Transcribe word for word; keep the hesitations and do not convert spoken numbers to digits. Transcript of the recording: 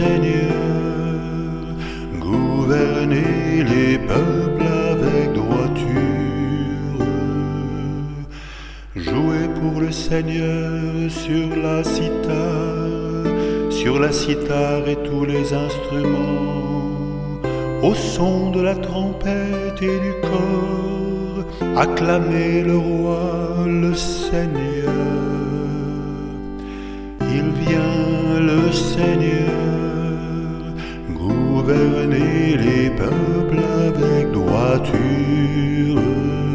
Seigneur, gouverner les peuples avec droiture. Jouez pour le Seigneur sur la cithare, sur la cithare et tous les instruments, au son de la trompette et du cor, acclamez le roi, le Seigneur. Il vient le Seigneur, gouverner les peuples avec droiture.